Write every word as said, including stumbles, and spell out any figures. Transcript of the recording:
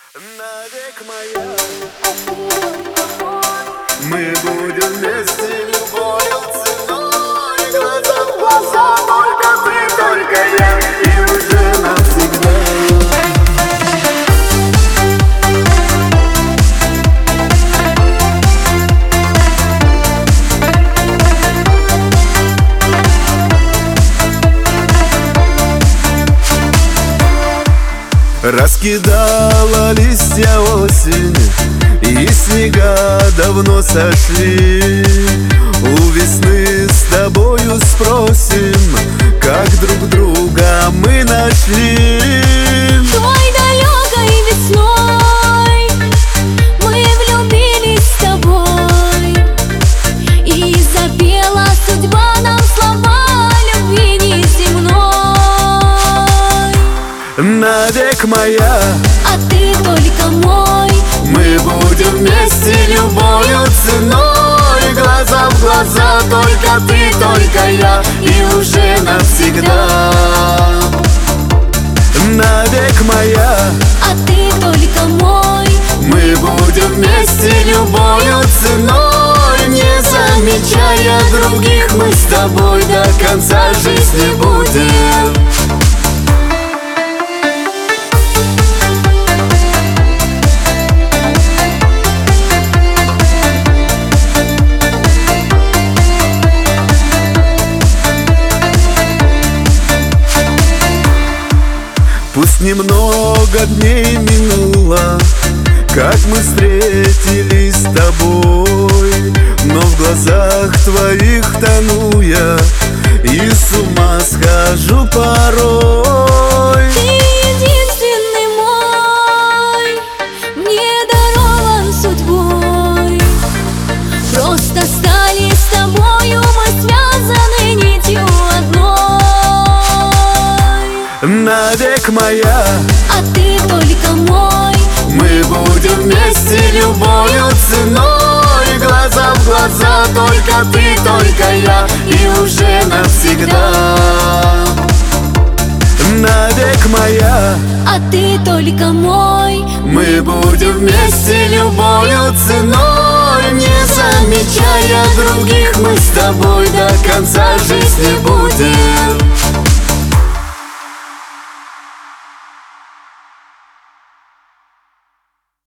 Навек моя, мы будем вместе любою ценой, глаза в глаза, только ты, только я, и уже навсегда. Раскидала листья осень, и снега давно сошли. У весны с тобою спросим, как друг друга мы нашли. Той далекой весной мы влюбились с тобой, и запела судьба нам слова любви неземной. Навек моя, а ты только мой, мы будем вместе любою ценой, глаза в глаза, только ты, только я, и уже навсегда. Навек моя, а ты только мой, мы будем вместе любою ценой, не замечая других, мы с тобой до конца жизни будем. Пусть немного дней минуло, как мы встретились с тобой, но в глазах твоих тону я и с ума схожу порой. ты единственный мой, мне дарован судьбой. Просто стали с тобою мы связаны нитью одной. Навек моя, а ты только мой, мы будем вместе любою ценой, глаза в глаза, только ты, только я, и уже навсегда. Навек моя, а ты только мой, мы будем вместе любою ценой, не замечая других, мы с тобой до конца жизни будем.